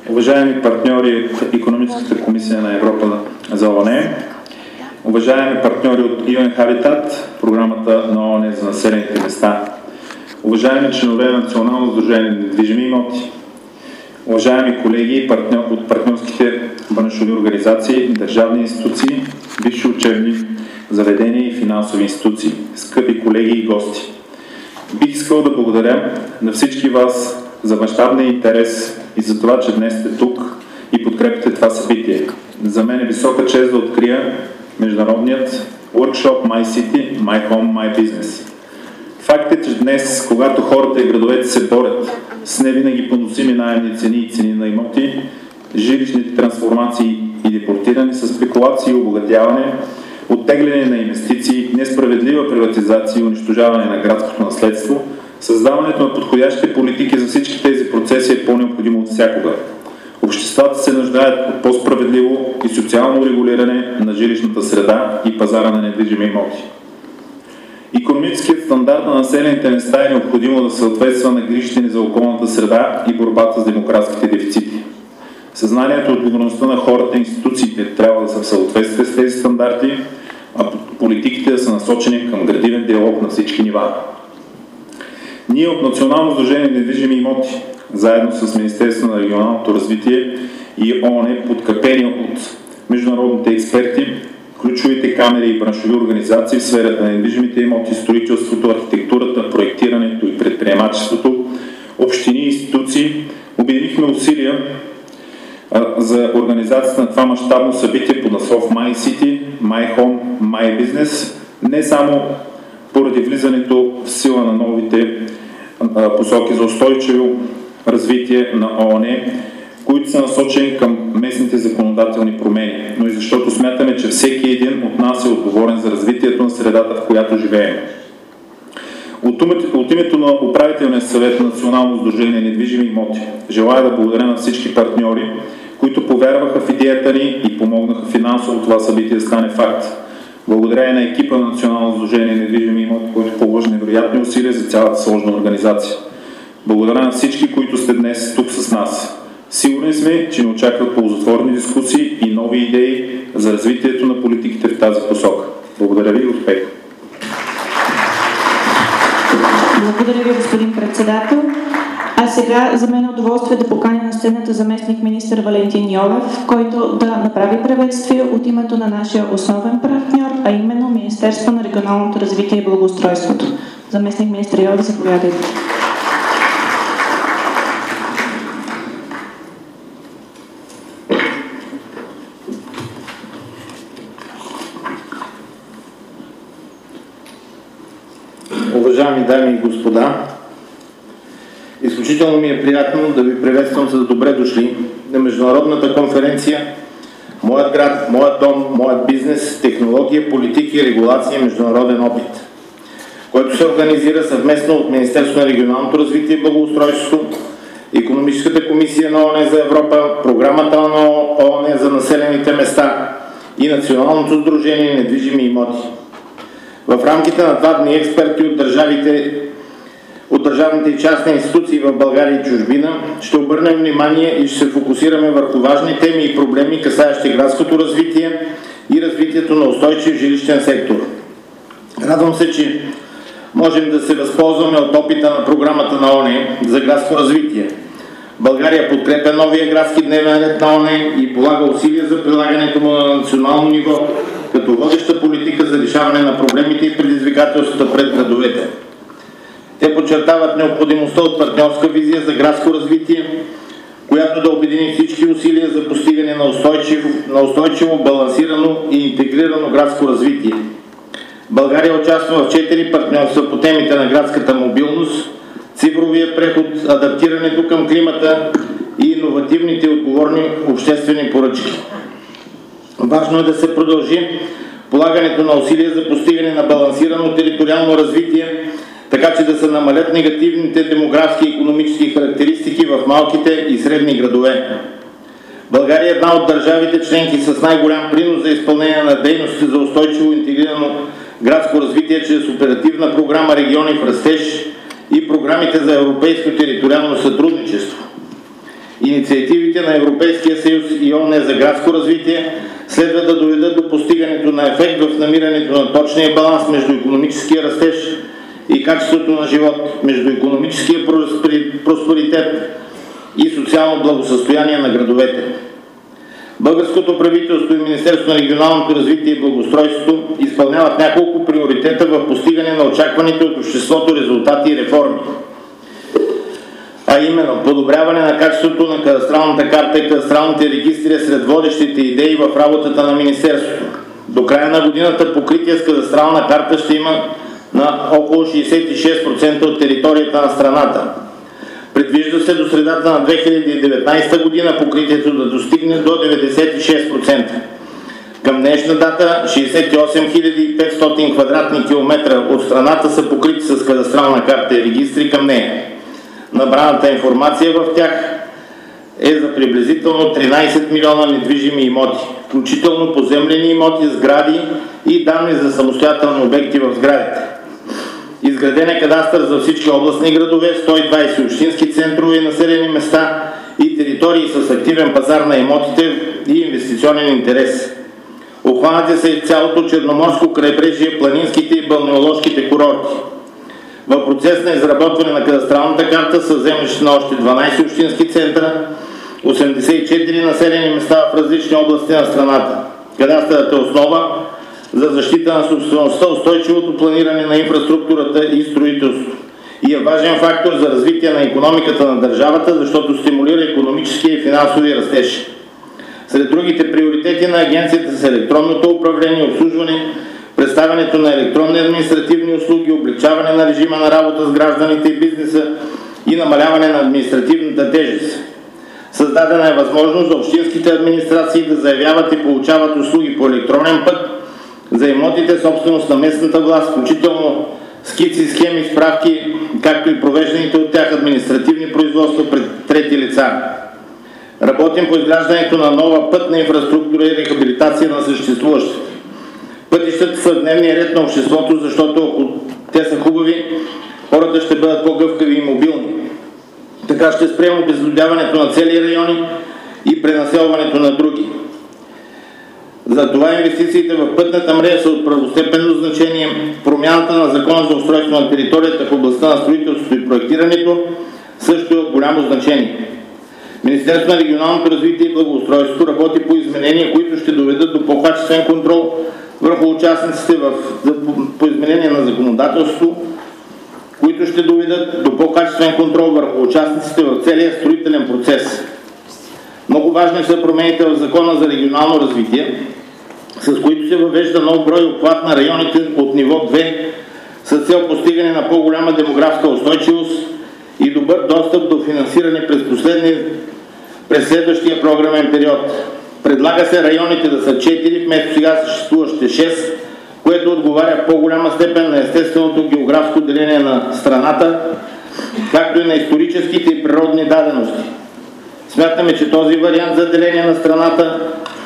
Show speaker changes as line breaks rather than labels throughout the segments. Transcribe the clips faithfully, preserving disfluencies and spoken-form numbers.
уважаеми партньори от Икономическата комисия на Европа за ООН, уважаеми партньори от ю ен Habitat, програмата на ООН за населените места, уважаеми членове на Национално сдружение на недвижими имоти, уважаеми колеги партньор, от партньорските браншови организации, държавни институции, висши учебни заведения и финансови институции, скъпи колеги и гости. Бих искал да благодаря на всички вас за мащабния интерес и за това, че днес сте тук и подкрепите това събитие. За мен е висока чест да открия международният workshop My City, My Home, My Business. Факт е, че днес, когато хората и градовете се борят с не винаги поносими наемни цени и цени на имоти, жилищните трансформации и депортиране с спекулации и обогатяване, оттегляне на инвестиции, несправедлива приватизация и унищожаване на градското наследство, създаването на подходящите политики за всички тези процеси е по-необходимо от всякога. Обществата се нуждаят от по-справедливо и социално регулиране на жилищната среда и пазара на недвижими имоти. Икономическият стандарт на населените места е необходимо да съответства на грижите ни за околната среда и борбата с демографските дефицити. Съзнанието и отговорността на хората и институциите трябва да са в съответствие с тези стандарти, а политиките да са насочени към градивен диалог на всички нива. Ние от Национално сдружение на недвижими имоти, заедно с Министерството на регионалното развитие и ООН, подкрепени от международните експерти, ключовите камери и браншови организации в сферата на недвижимите имоти, строителството, архитектурата, проектирането и предприемачеството, общини и институции, обединихме усилия а, за организацията на това мащабно събитие под наслов My City, My Home, My Business, не само поради влизането в сила на новите а, посоки за устойчиво развитие на ООН, които са насочени към местните законодателни промени, но и защото смятаме, че всеки един от нас е отговорен за развитието на средата, в която живеем. От, от името на управителния съвет на Национално сдружение на недвижими имоти желая да благодаря на всички партньори, които повярваха в идеята ни и помогнаха финансово това събитие да стане факт. Благодаря и на екипа на Национално сдружение на недвижими имоти, който положи невероятни усилия за цялата сложна организация. Благодаря на всички, които сте днес тук с нас. Сигурни сме, че ни очакват ползотворни дискусии и нови идеи за развитието на политиките в тази посока. Благодаря ви и успех!
Благодаря ви, господин председател. А сега за мен е удоволствие да поканя на сцената заместник министър Валентин Йовев, който да направи приветствие от името на нашия основен партньор, а именно Министерство на регионалното развитие и благоустройството. Заместник министър Йовев, заповядайте.
Уважаеми дами и господа, изключително ми е приятно да ви приветствам с добре дошли на международната конференция Моят град, моят дом, моят бизнес, технология, политики, регулация и международен опит, който се организира съвместно от Министерството на регионалното развитие и благоустройството, Икономическата комисия на ООН за Европа, програмата на ООН за населените места и Националното сдружение на недвижими имоти. В рамките на два дни експерти от държавите, от държавните и частни институции в България и чужбина ще обърнем внимание и ще се фокусираме върху важни теми и проблеми, касаещи градското развитие и развитието на устойчив жилищен сектор. Радвам се, че можем да се възползваме от опита на програмата на ООН за градско развитие. България подкрепя новия градски дневен ред на ООН и полага усилия за прилагането му на национално ниво, като водеща политика за решаване на проблемите и предизвикателствата пред градовете. Те подчертават необходимостта от партньорска визия за градско развитие, която да обедини всички усилия за постигане на устойчиво, на устойчиво, балансирано и интегрирано градско развитие. България участва в четири партньорства по темите на градската мобилност, цифровия преход, адаптирането към климата и иновативните и отговорни обществени поръчки. Важно е да се продължи полагането на усилия за постигане на балансирано териториално развитие, така че да се намалят негативните демографски и икономически характеристики в малките и средни градове. България е една от държавите членки с най-голям принос за изпълнение на дейности за устойчиво интегрирано градско развитие чрез оперативна програма Региони в растеж и програмите за европейско териториално сътрудничество. Инициативите на Европейския съюз и ООН за градско развитие следва да доведат до постигането на ефект в намирането на точния баланс между икономическия растеж и качеството на живот, между икономическия просперитет и социално благосъстояние на градовете. Българското правителство и Министерството на регионалното развитие и благоустройството изпълняват няколко приоритета в постигане на очакваните от обществото резултати и реформи. А именно, подобряване на качеството на кадастралната карта и кадастралните регистри сред водещите идеи в работата на Министерството. До края на годината покритие с кадастрална карта ще има на около шейсет и шест процента от територията на страната. Предвижда се до средата на две хиляди и деветнадесета година покритието да достигне до деветдесет и шест процента. Към днешна дата шейсет и осем хиляди и петстотин квадратни километра от страната са покрити с кадастрална карта и регистри към нея. Набраната информация в тях е за приблизително тринадесет милиона недвижими имоти, включително поземлени имоти, сгради и данни за самостоятелни обекти в сградите. Изграден е кадастър за всички областни градове, сто и двадесет общински центрове и населени места и територии с активен пазар на имотите и инвестиционен интерес. Обхванати са и цялото Черноморско крайбрежие, планинските и балнеоложките курорти. В процес на изработване на кадастралната карта са землища на още дванадесет общински центъра, осемдесет и четири населени места в различни области на страната. Кадастърът е основа за защита на собствеността, устойчивото планиране на инфраструктурата и строителството. И е важен фактор за развитие на икономиката на държавата, защото стимулира икономическия и финансови растеж. Сред другите приоритети на агенцията са електронното управление, обслужване, представянето на електронни административни услуги, облегчаване на режима на работа с гражданите и бизнеса и намаляване на административната тежест. Създадена е възможност за общинските администрации да заявяват и получават услуги по електронен път за имотите собственост на местната власт, включително скици, схеми, справки, както и провежданите от тях административни производства пред трети лица. Работим по изграждането на нова пътна инфраструктура и рехабилитация на съществуващите. Пътищата са в дневния ред на обществото, защото ако те са хубави, хората ще бъдат по-гъвкави и мобилни. Така ще спрем обезлюдяването на цели райони и пренаселването на други. Затова инвестициите в пътната мрежа са от първостепенно значение. Промяната на Закона за устройство на територията в областта на строителството и проектирането също е от голямо значение. Министерството на регионалното развитие и благоустройството работи по изменения, които ще доведат до по-качествен контрол върху участниците в, по изменение на законодателството, които ще доведат до по-качествен контрол върху участниците в целия строителен процес. Много важни са промените в Закона за регионално развитие, с които се въвежда нов брой обхват на районите от ниво две с цел постигане на по-голяма демографска устойчивост и добър достъп до финансиране през, последни, през следващия програмен период. Предлага се районите да са четири, вместо сега съществуващите шест, което отговаря в по-голяма степен на естественото географско деление на страната, както и на историческите и природни дадености. Смятаме, че този вариант за деление на страната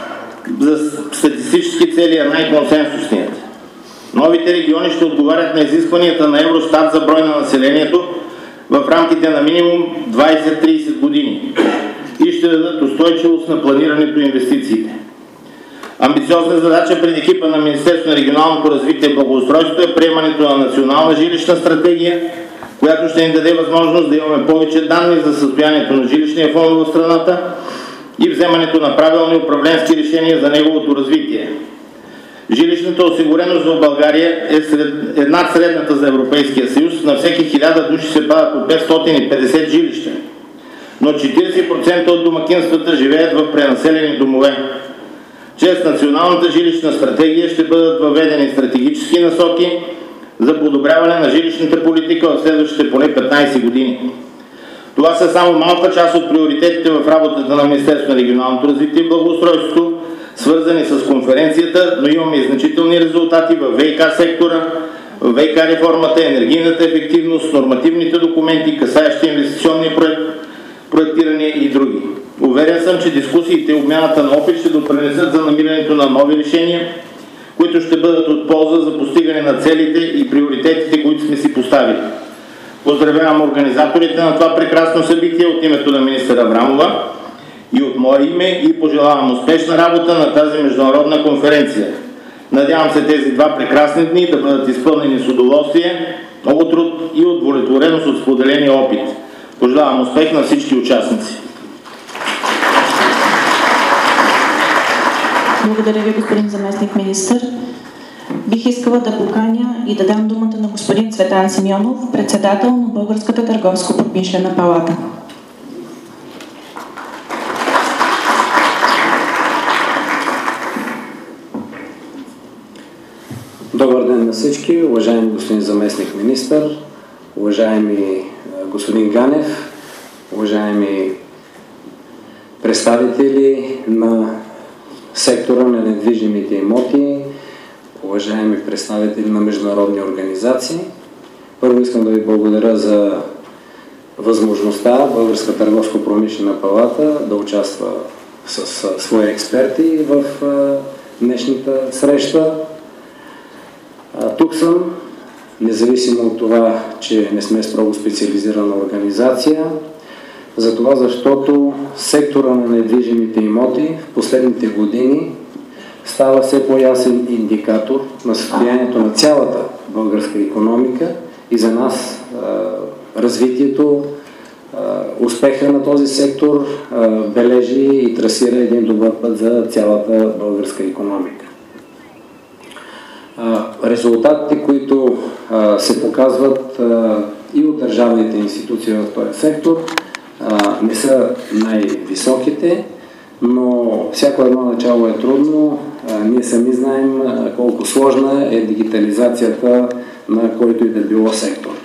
за статистически цели е най-консенсусният. Новите региони ще отговарят на изискванията на Евростат за брой на населението в рамките на минимум двадесет до тридесет години и ще дадат устойчивост на планирането и инвестициите. Амбициозна задача пред екипа на Министерството на регионалното развитие и благоустройството е приемането на национална жилищна стратегия, която ще ни даде възможност да имаме повече данни за състоянието на жилищния фонд в страната и вземането на правилни управленски решения за неговото развитие. Жилищната осигуреност в България е сред, една средната за Европейския съюз. На всеки хиляда души се падат по петстотин и петдесет жилища, но четиридесет процента от домакинствата живеят в пренаселени домове. Чрез националната жилищна стратегия ще бъдат въведени стратегически насоки за подобряване на жилищната политика в следващите поне петнадесет години. Това са само малка част от приоритетите в работата на Министерството на регионалното развитие и благоустройството, свързани с конференцията, но имаме и значителни резултати в ВиК сектора, в ВиК реформата, енергийната ефективност, нормативните документи, касаещи инвестиционни проект, проектирания и други. Уверен съм, че дискусиите и обмяната на опит ще допринесат за намирането на нови решения, които ще бъдат от полза за постигане на целите и приоритетите, които сме си поставили. Поздравявам организаторите на това прекрасно събитие от името на министър Аврамова и от мое име и пожелавам успешна работа на тази международна конференция. Надявам се тези два прекрасни дни да бъдат изпълнени с удоволствие, много труд и удовлетвореност от споделения опит. Пожелавам успех на всички участници.
Благодаря ви, господин заместник министър. Бих искала да поканя и да дам думата на господин Цветан Симеонов, председател на Българската търговско-промишлена палата.
Добър ден на всички, уважаеми господин заместник министър, уважаеми господин Ганев, уважаеми представители на сектора на недвижимите имоти, уважаеми представители на международни организации. Първо искам да ви благодаря за възможността Българска търговско-промишлена палата да участва с свои експерти в днешната среща. Тук съм, независимо от това, че не сме строго специализирана организация, за това, защото сектора на недвижимите имоти в последните години става все по-ясен индикатор на състоянието на цялата българска икономика и за нас развитието, успеха на този сектор бележи и трасира един добър път за цялата българска икономика. Резултатите, които се показват и от държавните институции в този сектор, не са най-високите, но всяко едно начало е трудно. Ние сами знаем колко сложна е дигитализацията на който и да било сектор.